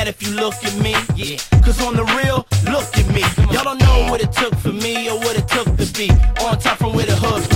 that if you look at me. Yeah, cause on the real, look at me. Y'all don't know what it took for me or what it took to be on top from where the hood